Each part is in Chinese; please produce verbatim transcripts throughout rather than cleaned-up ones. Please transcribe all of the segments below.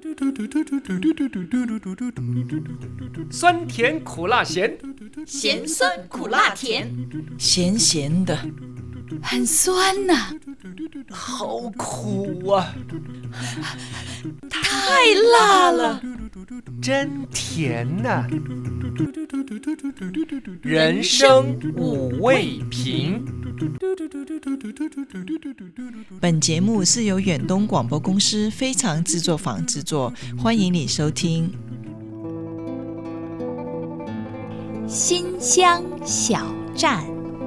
酸甜苦辣咸， 咸酸苦辣甜， 咸咸的， 很酸呐、啊， 好苦啊， 太辣了， 真甜呐、啊。人生五味瓶。 本节目是由远东广播公司非常制作坊制作，欢迎你收听。 新乡小站，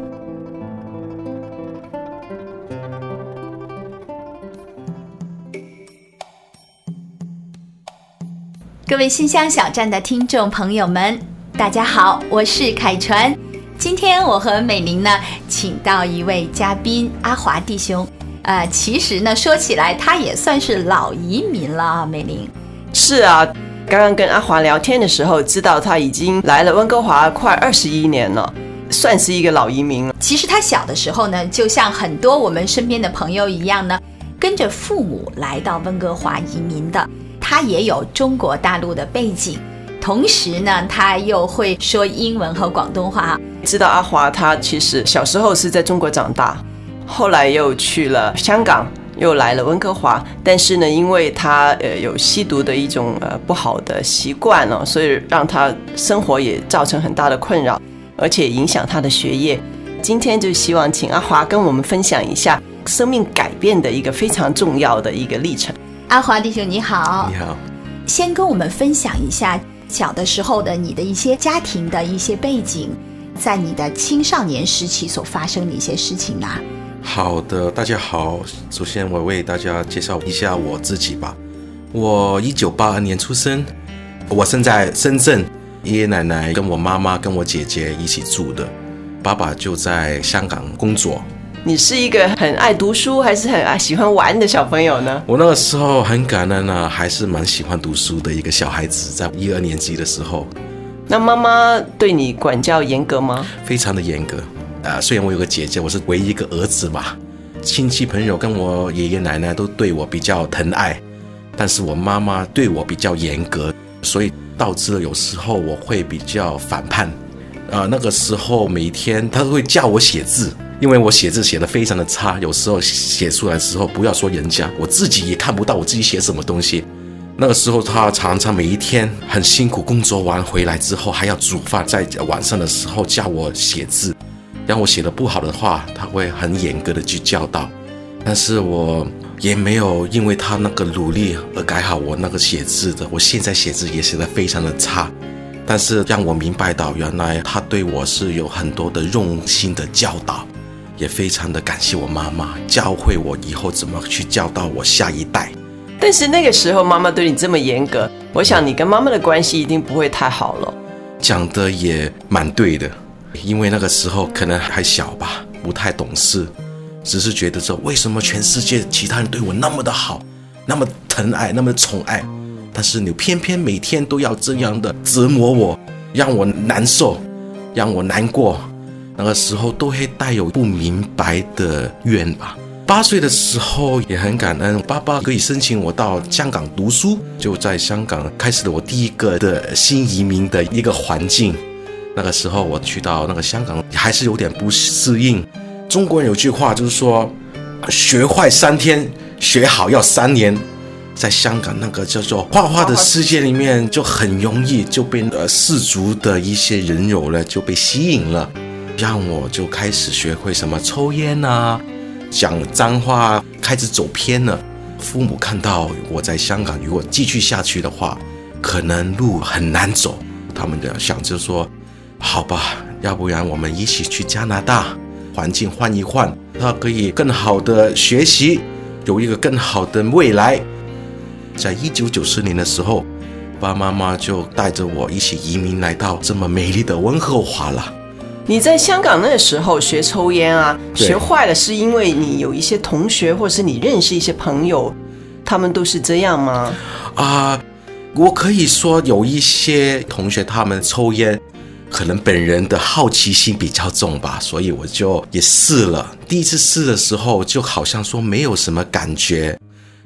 各位新乡小站的听众朋友们，大家好，我是凯传。今天我和美玲呢，请到一位嘉宾阿华弟兄。呃，其实呢，说起来他也算是老移民了啊，美玲。 是啊，刚刚跟阿华聊天的时候，知道他已经来了温哥华快二十一年了，算是一个老移民了。 其实他小的时候呢，就像很多我们身边的朋友一样呢，跟着父母来到温哥华移民的。他也有中国大陆的背景，同时呢，他又会说英文和广东话。 知道阿华他其实小时候是在中国长大，后来又去了香港，又来了温哥华，但是呢，因为他呃有吸毒的一种呃不好的习惯了，所以让他生活也造成很大的困扰，而且影响他的学业。今天就希望请阿华跟我们分享一下生命改变的一个非常重要的一个历程。 阿华弟兄你好。 你好。 先跟我们分享一下小的时候的你的一些家庭的一些背景，在你的青少年时期所发生的一些事情啊。 好的，大家好，首先我为大家介绍一下我自己吧。我一九八二年出生，我生在深圳，爷爷奶奶跟我妈妈跟我姐姐一起住的，爸爸就在香港工作。 你是一个很爱读书还是很爱喜欢玩的小朋友呢？ 我那个时候很感恩啊，还是蛮喜欢读书的一个小孩子，在一二年级的时候。 那妈妈对你管教严格吗？ 非常的严格。呃，虽然我有个姐姐，我是唯一一个儿子嘛，亲戚朋友跟我爷爷奶奶都对我比较疼爱，但是我妈妈对我比较严格，所以导致了有时候我会比较反叛。呃，那个时候每天她会叫我写字，因为我写字写得非常的差，有时候写出来的时候，不要说人家，我自己也看不到我自己写什么东西。那个时候他常常每一天很辛苦工作完回来之后还要煮饭，在晚上的时候叫我写字，让我写得不好的话他会很严格的去教导，但是我也没有因为他那个努力而改好我那个写字的，我现在写字也写得非常的差，但是让我明白到原来他对我是有很多的用心的教导，也非常的感谢我妈妈教会我以后怎么去教导我下一代。 但是那个时候妈妈对你这么严格，我想你跟妈妈的关系一定不会太好了。 讲的也蛮对的，因为那个时候可能还小吧，不太懂事，只是觉得说为什么全世界其他人对我那么的好，那么疼爱，那么宠爱，但是你偏偏每天都要这样的折磨我，让我难受，让我难过。那个时候都会带有不明白的怨吧。八岁的时候也很感恩爸爸可以申请我到香港读书，就在香港开始了我第一个的新移民的一个环境。那个时候我去到那个香港还是有点不适应。中国人有句话就是说学坏三天，学好要三年。在香港那个叫做画画的世界里面，就很容易就被呃世俗的一些人肉了，就被吸引了，让我就开始学会什么抽烟啊，讲脏话，开始走偏了。父母看到我在香港如果继续下去的话，可能路很难走，他们就想着说好吧，要不然我们一起去加拿大，环境换一换，他可以更好的学习，有一个更好的未来。在一九九四年的时候，爸爸妈妈就带着我一起移民来到这么美丽的温哥华了。 你在香港那个时候学抽烟啊，学坏了是因为你有一些同学或是你认识一些朋友，他们都是这样吗？ 啊、呃，我可以说有一些同学他们抽烟，可能本人的好奇心比较重吧，所以我就也试了。第一次试的时候就好像说没有什么感觉，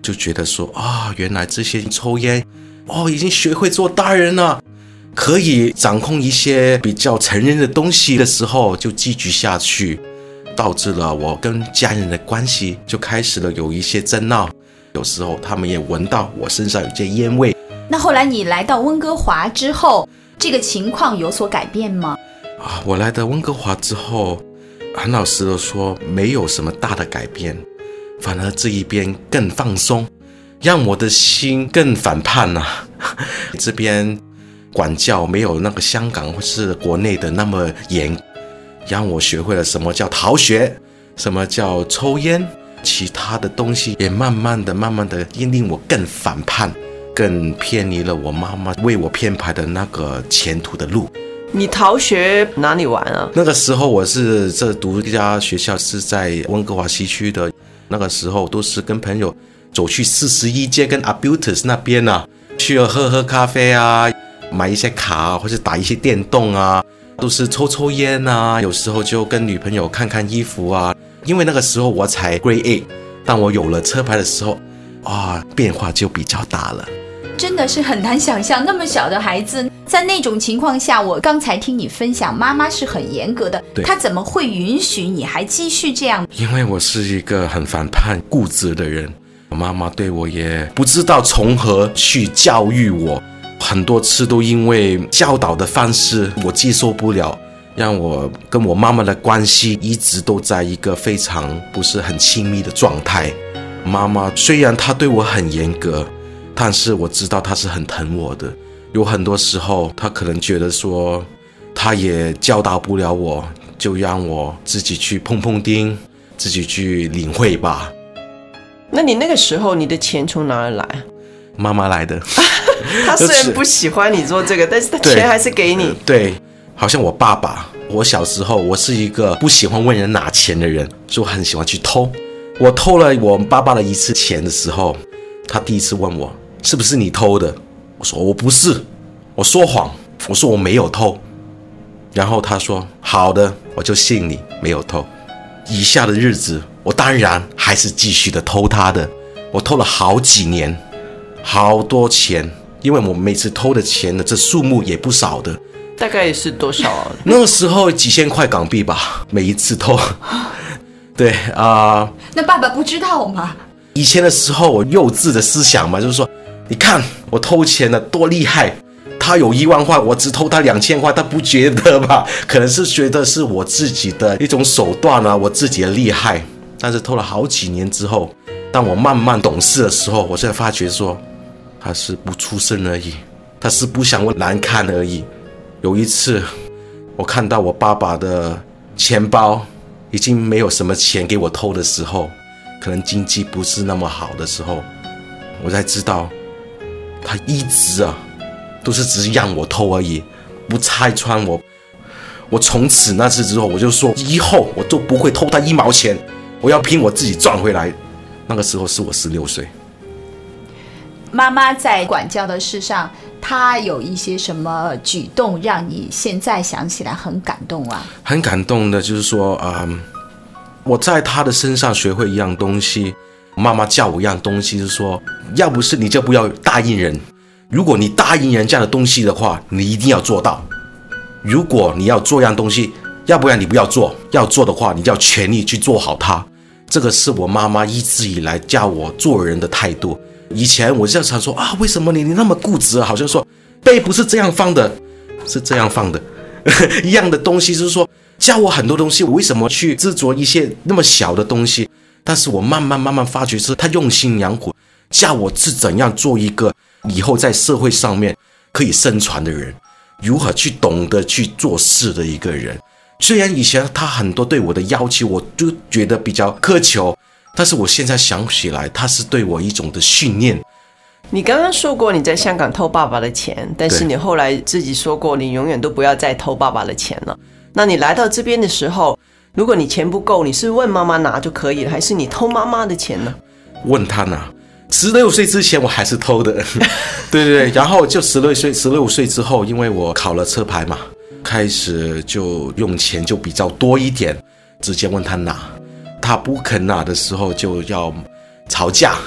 就觉得说啊，原来这些抽烟哦，已经学会做大人了，可以掌控一些比较成人的东西的时候，就继续下去，导致了我跟家人的关系就开始了有一些争闹。有时候他们也闻到我身上有些烟味。 那后来你来到温哥华之后，这个情况有所改变吗？ 啊，我来到温哥华之后，很老实的说，没有什么大的改变，反而这一边更放松，让我的心更反叛啊。这边管教没有那个香港或是国内的那么严，让我学会了什么叫逃学，什么叫抽烟，其他的东西也慢慢的慢慢的令我更反叛，更偏离了我妈妈为我编排的那个前途的路。 你逃学哪里玩啊？ 那个时候我是这读一家学校是在温哥华西区的，那个时候都是跟朋友走去四十一街跟 Arbutus 那边啊，去喝喝咖啡啊，买一些卡啊，或者打一些电动啊，都是抽抽烟啊，有时候就跟女朋友看看衣服啊。因为那个时候我才 Grade eight， 当我有了车牌的时候啊，变化就比较大了。 真的是很难想象，那么小的孩子在那种情况下，我刚才听你分享，妈妈是很严格的，她怎么会允许你还继续这样？ 因为我是一个很反叛固执的人，妈妈对我也不知道从何去教育我，很多次都因为教导的方式我接受不了，让我跟我妈妈的关系一直都在一个非常不是很亲密的状态。妈妈虽然她对我很严格，但是我知道她是很疼我的。有很多时候她可能觉得说她也教导不了我，就让我自己去碰碰钉，自己去领会吧。 那你那个时候你的钱从哪里来？ 妈妈来的。 她虽然不喜欢你做这个，但是她钱还是给你。 对，好像我爸爸，我小时候我是一个不喜欢问人拿钱的人，就很喜欢去偷。我偷了我爸爸的一次钱的时候，他第一次问我是不是你偷的，我说我不是，我说谎，我说我没有偷。然后他说好的，我就信你没有偷。以下的日子我当然还是继续的偷他的，我偷了好几年，好多钱，因为我每次偷的钱的这数目也不少的。 大概是多少啊？ 那个时候几千块港币吧，每一次偷。对啊、呃， 那爸爸不知道吗？ 以前的时候我幼稚的思想嘛，就是说你看我偷钱了多厉害，他有一万块我只偷他两千块，他不觉得吧？可能是觉得是我自己的一种手段啊，我自己的厉害。但是偷了好几年之后，当我慢慢懂事的时候，我才发觉说他是不出声而已，他是不想我难看而已。有一次我看到我爸爸的钱包已经没有什么钱给我偷的时候，可能经济不是那么好的时候，我才知道他一直啊都是只是让我偷而已，不拆穿我。我从此那次之后，我就说以后我都不会偷他一毛钱，我要凭我自己赚回来。那个时候是我十六岁。 妈妈在管教的事上，她有一些什么举动让你现在想起来很感动啊？ 很感动的就是说、嗯、我在她的身上学会一样东西。妈妈教我一样东西，就是说要不是你就不要答应人，如果你答应人这样的东西的话，你一定要做到。如果你要做一样东西，要不然你不要做，要做的话你就要全力去做好它。这个是我妈妈一直以来教我做人的态度。以前我就想说啊，为什么你你那么固执啊？好像说杯不是这样放的，是这样放的一样的东西，就是说教我很多东西，我为什么去执着一些那么小的东西？但是我慢慢慢慢发觉是他用心良苦，教我是怎样做一个以后在社会上面可以生存的人，如何去懂得去做事的一个人。虽然以前他很多对我的要求我就觉得比较苛求，但是我现在想起来他是对我一种的训练。 你刚刚说过你在香港偷爸爸的钱，但是你后来自己说过你永远都不要再偷爸爸的钱了。那你来到这边的时候，如果你钱不够，你是问妈妈拿就可以了，还是你偷妈妈的钱呢？ 问他拿。十六岁之前我还是偷的对对对，然后就十六岁十六岁之后，因为我考了车牌嘛，开始就用钱就比较多一点，直接问他拿。他不肯拿的时候就要吵架，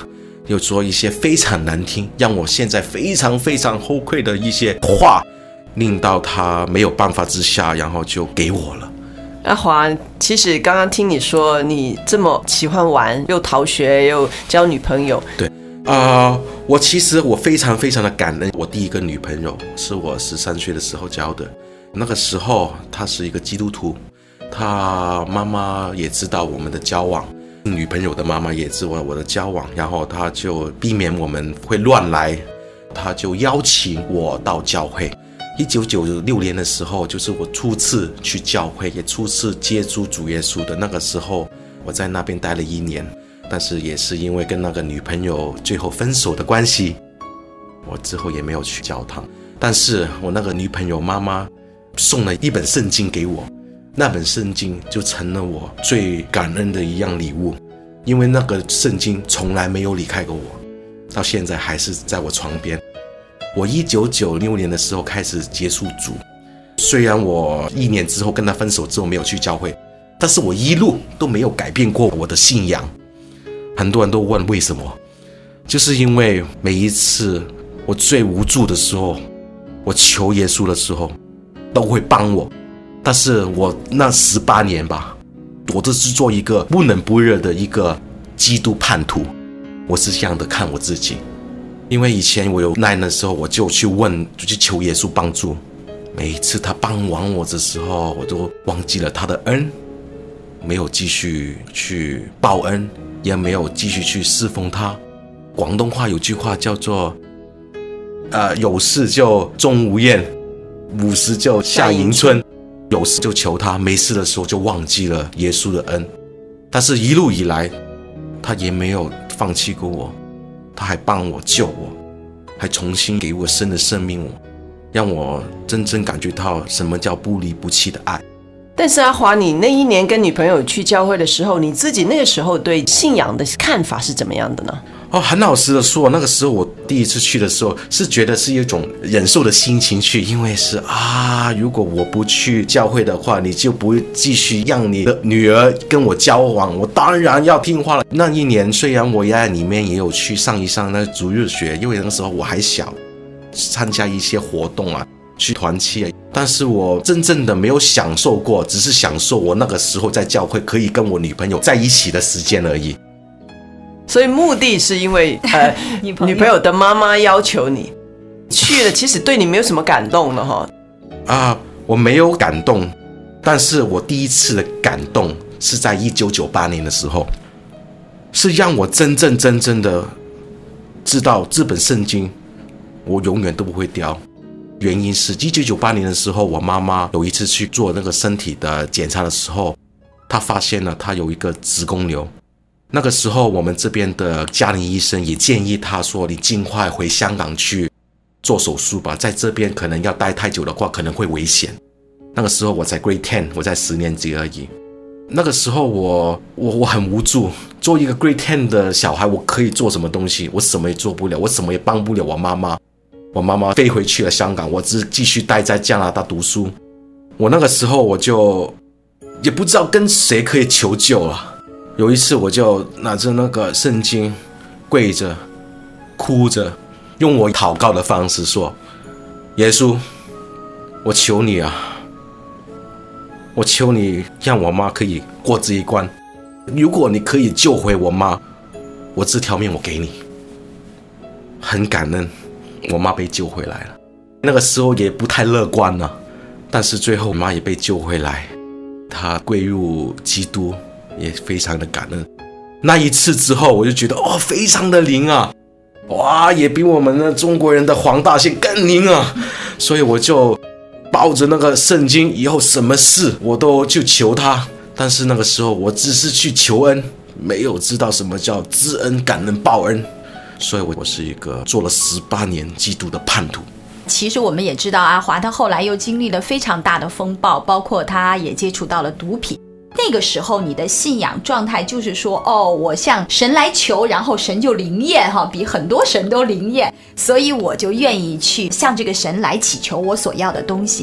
又说一些非常难听，让我现在非常非常后悔的一些话，令到他没有办法之下，然后就给我了。 阿华，其实刚刚听你说你这么喜欢玩，又逃学又交女朋友， 对啊、呃，我其实我非常非常的感恩，我第一个女朋友是我十三岁的时候交的，那个时候她是一个基督徒，她妈妈也知道我们的交往，女朋友的妈妈也知道我的交往，然后她就避免我们会乱来，她就邀请我到教会。一九九六年的时候，就是我初次去教会，也初次接触主耶稣的那个时候，我在那边待了一年，但是也是因为跟那个女朋友最后分手的关系，我之后也没有去教堂。但是我那个女朋友妈妈送了一本圣经给我，那本圣经就成了我最感恩的一样礼物，因为那个圣经从来没有离开过我，到现在还是在我床边。我一九九六年的时候开始接触主，虽然我一年之后跟他分手之后没有去教会，但是我一路都没有改变过我的信仰。很多人都问为什么，就是因为每一次我最无助的时候，我求耶稣的时候都会帮我，但是我那十八年吧，我都是做一个不冷不热的一个基督叛徒，我是这样的看我自己。因为以前我有难的时候，我就去问，就去求耶稣帮助。每一次他帮完我的时候，我都忘记了他的恩，没有继续去报恩，也没有继续去侍奉他。广东话有句话叫做呃，有事就钟无艳，无事就夏迎春。有事就求他，没事的时候就忘记了耶稣的恩。但是一路以来，他也没有放弃过我，他还帮我救我，还重新给我新的生命，让我真正感觉到什么叫不离不弃的爱。 但是阿华，你那一年跟女朋友去教会的时候，你自己那个时候对信仰的看法是怎么样的呢？ 哦，很老实的说，那个时候我第一次去的时候，是觉得是一种忍受的心情去，因为是啊，如果我不去教会的话，你就不会继续让你的女儿跟我交往，我当然要听话了。那一年虽然我也在里面也有去上一上那主日学，因为那个时候我还小，参加一些活动啊，去团契，但是我真正的没有享受过，只是享受我那个时候在教会可以跟我女朋友在一起的时间而已。 所以目的是因为呃女朋友女朋友的妈妈要求你去了，其实对你没有什么感动了哈。 啊，我没有感动，但是我第一次的感动是在一九九八年的时候，是让我真正真正的知道这本圣经我永远都不会掉。原因是一九九八年的时候，我妈妈有一次去做那个身体的检查的时候，她发现了她有一个子宫瘤。那个时候我们这边的家庭医生也建议她说，你尽快回香港去做手术吧，在这边可能要待太久的话可能会危险。那个时候我才 grade ten， 我在十年级而已。那个时候我我我很无助，做一个 grade ten 的小孩，我可以做什么东西？我什么也做不了，我什么也帮不了我妈妈。我妈妈飞回去了香港，我只继续待在加拿大读书。我那个时候我就也不知道跟谁可以求救了。有一次我就拿着那个圣经，跪着哭着，用我祷告的方式说，耶稣，我求你啊，我求你让我妈可以过这一关，如果你可以救回我妈，我这条命我给你。很感恩我妈被救回来了。那个时候也不太乐观了，但是最后我妈也被救回来，她归入基督，也非常的感恩。那一次之后我就觉得哦，非常的灵啊，哇，也比我们的中国人的黄大仙更灵啊。所以我就抱着那个圣经，以后什么事我都去求他。但是那个时候我只是去求恩，没有知道什么叫知恩感恩报恩。所以我是一个做了十八年基督的叛徒。 其实我们也知道阿华他后来又经历了非常大的风暴，包括他也接触到了毒品。那个时候你的信仰状态就是说，哦，我向神来求，然后神就灵验哈，比很多神都灵验，所以我就愿意去向这个神来祈求我所要的东西。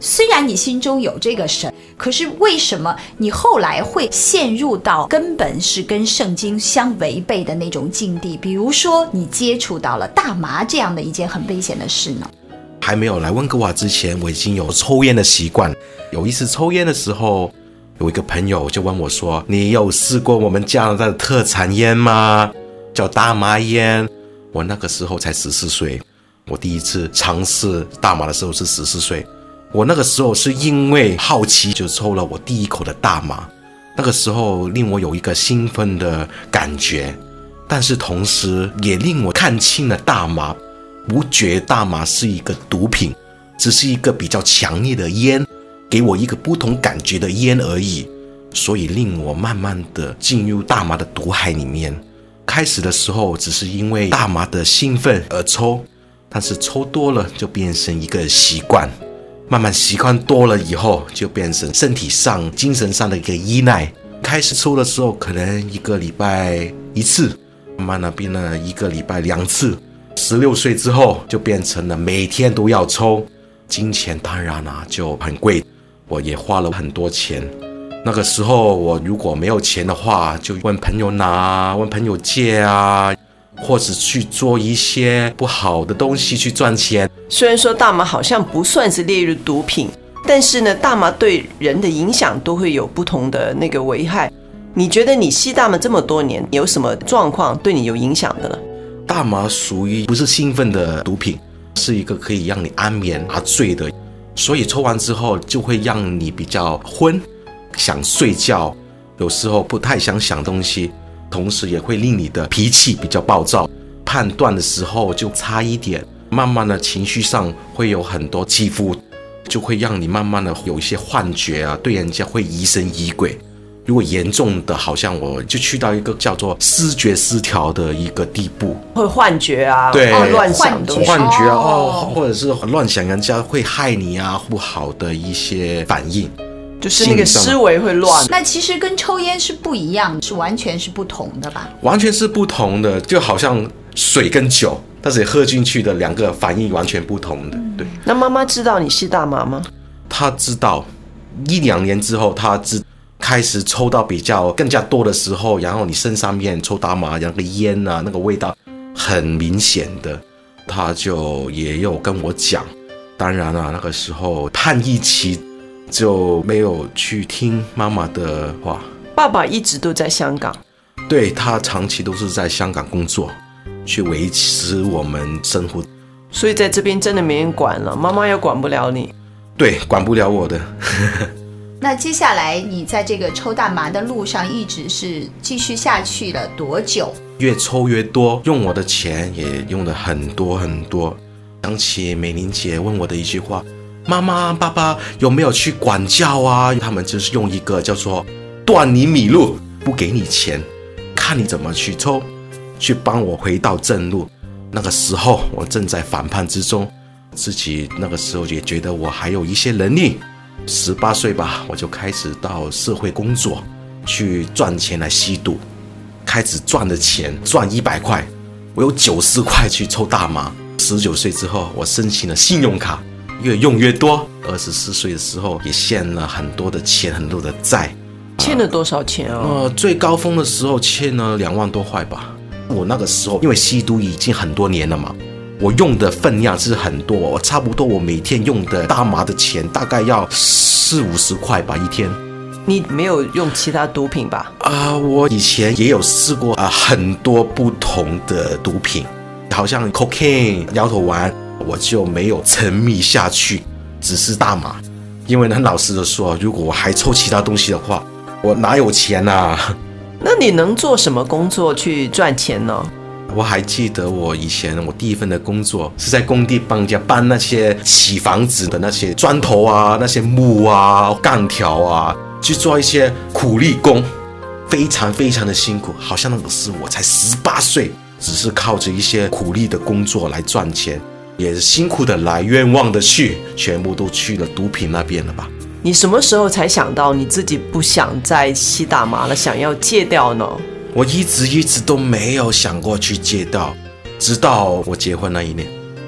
虽然你心中有这个神，可是为什么你后来会陷入到根本是跟圣经相违背的那种境地？比如说你接触到了大麻这样的一件很危险的事呢？ 还没有来温哥华之前，我已经有抽烟的习惯。有一次抽烟的时候，有一个朋友就问我说，你有试过我们加拿大的特产烟吗？叫大麻烟。我那个时候才十四岁，我第一次尝试大麻的时候是十四岁。我那个时候是因为好奇就抽了我第一口的大麻，那个时候令我有一个兴奋的感觉，但是同时也令我看清了大麻，不觉大麻是一个毒品，只是一个比较强烈的烟，给我一个不同感觉的烟而已，所以令我慢慢的进入大麻的毒海里面。开始的时候只是因为大麻的兴奋而抽，但是抽多了就变成一个习惯，慢慢习惯多了以后就变成身体上精神上的一个依赖。开始抽的时候可能一个礼拜一次，慢慢的变了一个礼拜两次，十六岁之后就变成了每天都要抽。金钱当然啊就很贵，我也花了很多钱。那个时候我如果没有钱的话，就问朋友拿，问朋友借啊，或者去做一些不好的东西去赚钱。 虽然说大麻好像不算是列入毒品，但是呢，大麻对人的影响都会有不同的那个危害。你觉得你吸大麻这么多年，有什么状况对你有影响的呢？ 大麻属于不是兴奋的毒品，是一个可以让你安眠麻醉的，所以抽完之后就会让你比较昏，想睡觉，有时候不太想想东西，同时也会令你的脾气比较暴躁，判断的时候就差一点，慢慢的情绪上会有很多起伏，就会让你慢慢的有一些幻觉啊，对人家会疑神疑鬼。如果严重的，好像我就去到一个叫做思觉失调的一个地步， 会幻觉啊， 对， 哦、乱想东西， 幻觉啊、哦，或者是乱想人家会害你啊，不好的一些反应， 就是那个思维会乱。 那其实跟抽烟是不一样，是完全是不同的吧？ 完全是不同的，就好像水跟酒，但是喝进去的两个反应完全不同的。对。 那妈妈知道你吸大麻吗？ 她知道，一两年之后，她知开始抽到比较更加多的时候，然后你身上面抽大麻，那个烟啊，那个味道很明显的，她就也有跟我讲。当然啊，那个时候叛逆期就没有去听妈妈的话。 爸爸一直都在香港， 对，他长期都是在香港工作，去维持我们生活， 所以在这边真的没人管了，妈妈也管不了你。 对，管不了我的。 那接下来你在这个抽大麻的路上一直是继续下去了多久？ 越抽越多，用我的钱也用了很多很多。想起美玲姐问我的一句话，妈妈爸爸有没有去管教啊？他们就是用一个叫做断你米路，不给你钱，看你怎么去抽，去帮我回到正路。那个时候我正在反叛之中，自己那个时候也觉得我还有一些能力，十八岁吧，我就开始到社会工作，去赚钱来吸毒。开始赚的钱赚一百块，我有九十块去抽大麻。十九岁之后，我申请了信用卡，越用越多。二十四岁的时候，也欠了很多的钱，很多的债。 欠了多少钱啊？ 呃，最高峰的时候欠了两万多块吧。我那个时候因为吸毒已经很多年了嘛，我用的分量是很多，我差不多我每天用的大麻的钱大概要四五十块吧一天。 你没有用其他毒品吧？ 啊、呃，我以前也有试过啊、呃，很多不同的毒品，好像 cocaine 摇头丸，我就没有沉迷下去，只是大麻。因为很老实的说，如果我还抽其他东西的话，我哪有钱啊？ 那你能做什么工作去赚钱呢？ 我还记得我以前我第一份的工作是在工地帮人家搬那些起房子的那些砖头啊，那些木啊、钢条啊，去做一些苦力工，非常非常的辛苦。好像那个时我才十八岁，只是靠着一些苦力的工作来赚钱，也是辛苦的来，冤枉的去，全部都去了毒品那边了吧。 你什么时候才想到你自己不想再吸大麻了，想要戒掉呢？ 我一直一直都没有想过去戒掉，直到我结婚那一年。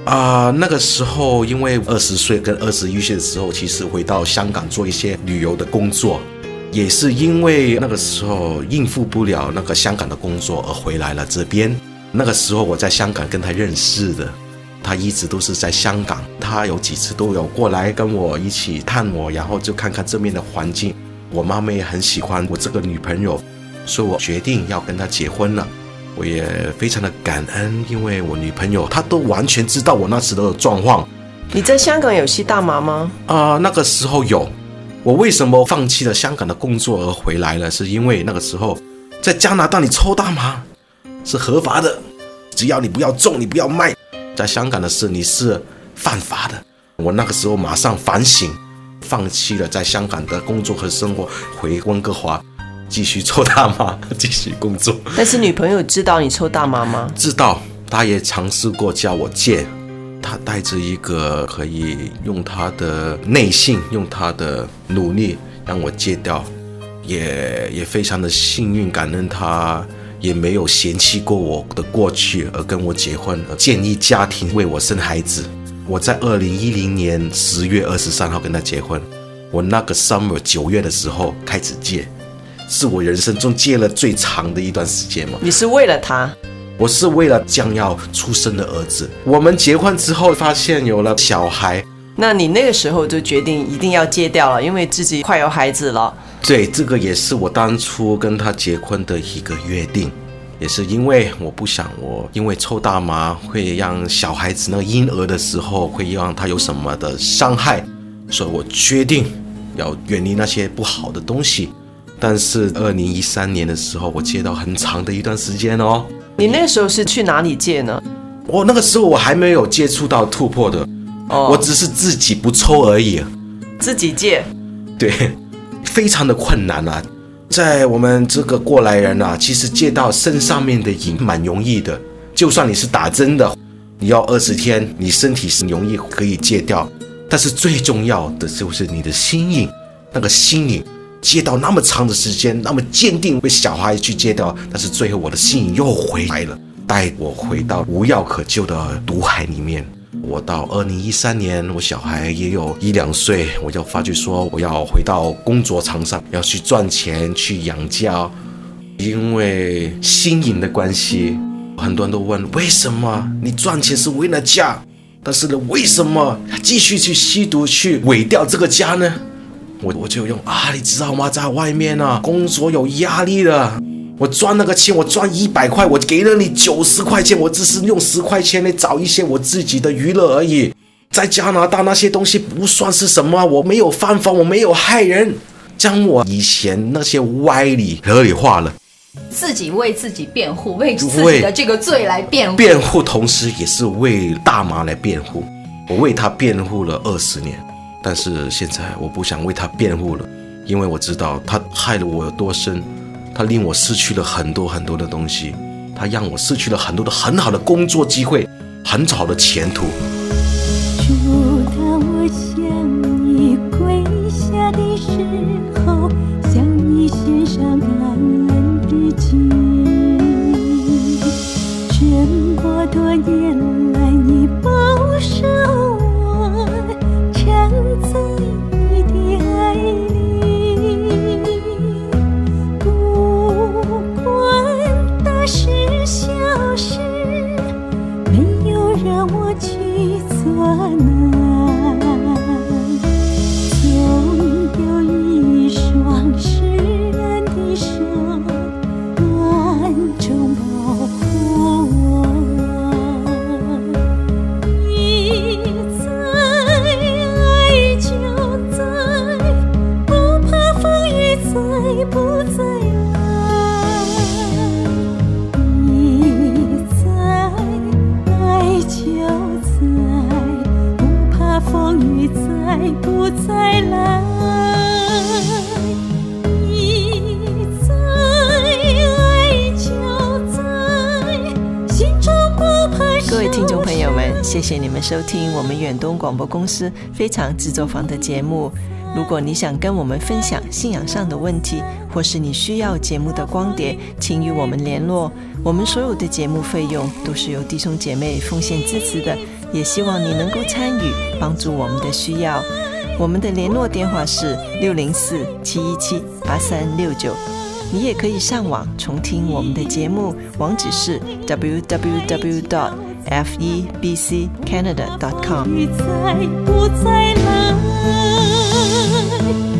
啊、呃，那个时候因为二十岁跟二十一岁的时候，其实回到香港做一些旅游的工作，也是因为那个时候应付不了那个香港的工作而回来了这边。那个时候我在香港跟他认识的，他一直都是在香港，他有几次都有过来跟我一起探我，然后就看看这边的环境。我妈妈也很喜欢我这个女朋友，所以我决定要跟她结婚了。我也非常的感恩，因为我女朋友她都完全知道我那时的状况。 你在香港有吸大麻吗？ 啊、呃，那个时候有。我为什么放弃了香港的工作而回来了？是因为那个时候在加拿大你抽大麻是合法的，只要你不要种，你不要卖。在香港的事你是犯法的。我那个时候马上反省，放弃了在香港的工作和生活，回温哥华继续抽大麻，继续工作。 但是女朋友知道你抽大麻吗？ 知道，她也尝试过叫我戒。她带着一个可以用她的内心，用她的努力让我戒掉，也也非常的幸运，感恩她也没有嫌弃过我的过去而跟我结婚，而建立家庭，为我生孩子。我在二零一零年十月二十三号跟她结婚，我那个 summer 九月的时候开始戒，是我人生中戒了最长的一段时间嘛。 你是为了他？ 我是为了将要出生的儿子。我们结婚之后发现有了小孩， 那你那个时候就决定一定要戒掉了，因为自己快有孩子了。 对，这个也是我当初跟他结婚的一个约定，也是因为我不想我因为抽大麻会让小孩子那个婴儿的时候会让他有什么的伤害，所以我决定要远离那些不好的东西。但是二零一三年的时候我戒到很长的一段时间哦。 你那个时候是去哪里戒呢？ 我那个时候我还没有接触到突破的、哦、我只是自己不抽而已。 自己戒？ 对，非常的困难啊。在我们这个过来人啊，其实戒到身上面的瘾蛮容易的，就算你是打针的，你要二十天，你身体是容易可以戒掉，但是最重要的就是你的心瘾，那个心瘾戒到那么长的时间，那么坚定为小孩去戒掉，但是最后我的心瘾又回来了，带我回到无药可救的毒海里面。我到二零一三年，我小孩也有一两岁，我就发觉说我要回到工作场上，要去赚钱去养家。因为心瘾的关系，很多人都问为什么你赚钱是为了家，但是呢为什么继续去吸毒去毁掉这个家呢？我我就用啊，你知道吗？在外面啊，工作有压力的。我赚那个钱，我赚一百块，我给了你九十块钱，我只是用十块钱来找一些我自己的娱乐而已。在加拿大那些东西不算是什么，我没有犯法，我没有害人，将我以前那些歪理合理化了。 自己为自己辩护，为自己的这个罪来辩护， 辩护同时也是为大麻来辩护。我为他辩护了二十年。但是现在我不想为他辩护了，因为我知道他害了我有多深，他令我失去了很多很多的东西，他让我失去了很多的很好的工作机会，很好的前途。 主，当我向你跪下的时候，向你献上感恩的祭。这么多年来你保守我，常在你的爱里，不管大事小事，没有让我去作难，总有一双施恩的手暗中保护我。你在，爱就在，不怕风雨再不再来。你在，爱就在，不怕风雨再不再来。你在，爱就在，心中不怕受伤。 各位听众朋友们，谢谢你们收听我们远东广播公司非常制作坊的节目。如果你想跟我们分享信仰上的问题，或是你需要节目的光碟，请与我们联络。我们所有的节目费用都是由弟兄姐妹奉献支持的， 也希望你能够参与，帮助我们的需要。我们的联络电话是六零四七一七八三六九，你也可以上网重听我们的节目，网址是 double-u double-u double-u dot f e b c canada dot com。 雨再不再来，